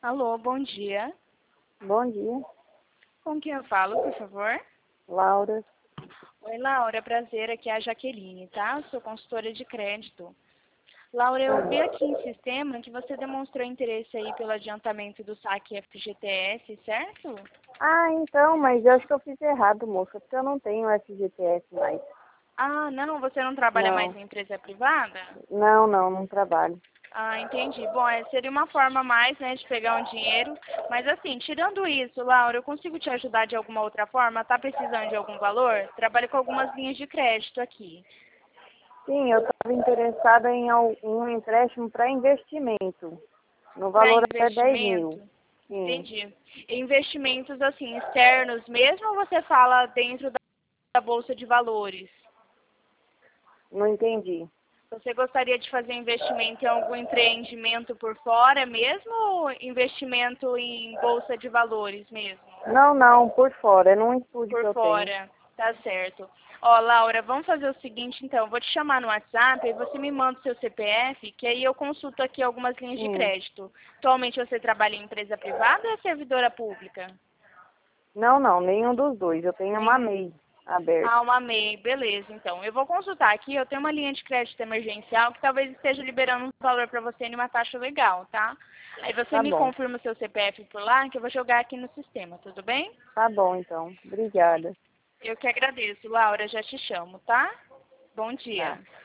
Alô, bom dia. Bom dia, Com quem eu falo, por favor? Laura. Oi, Laura, prazer, aqui é a Jaqueline, tá? Eu sou consultora de crédito. Laura, eu vi aqui em sistema que você demonstrou interesse aí pelo adiantamento do saque FGTS, certo? Ah, então, mas eu acho que eu fiz errado, moça, porque eu não tenho FGTS mais. Ah, não, você não trabalha mais Não, em empresa privada? não trabalho. Ah, entendi. Bom, seria uma forma a mais, né, de pegar um dinheiro. Mas assim, tirando isso, Laura, eu consigo te ajudar de alguma outra forma? Tá precisando de algum valor? Trabalho com algumas linhas de crédito aqui. Sim, eu estava interessada em um empréstimo para investimento, no Para valor até 10 investimento? mil. Sim, Entendi. Investimentos assim, externos mesmo ou você fala dentro da Bolsa de Valores? não entendi. Você gostaria de fazer investimento em algum empreendimento por fora mesmo ou investimento em Bolsa de Valores mesmo? Não, por fora, é num estúdio que Por eu tenho. fora, tá certo. Ó, Laura, vamos fazer o seguinte então, eu vou te chamar no WhatsApp e você me manda o seu CPF, que aí eu consulto aqui algumas linhas de Sim. crédito. Atualmente você trabalha em empresa privada ou é servidora pública? Não, nenhum dos dois. Eu tenho uma Nenhum. MEI aberta. Ah, uma MEI, beleza. Então, eu vou consultar aqui. Eu tenho uma linha de crédito emergencial que talvez esteja liberando um valor para você em uma taxa legal, tá? Aí você me confirma o seu CPF por lá, que eu vou jogar aqui no sistema, tudo bem? Tá bom, então. Obrigada. Eu que agradeço, Laura. Já te chamo, tá? Bom Tá. dia.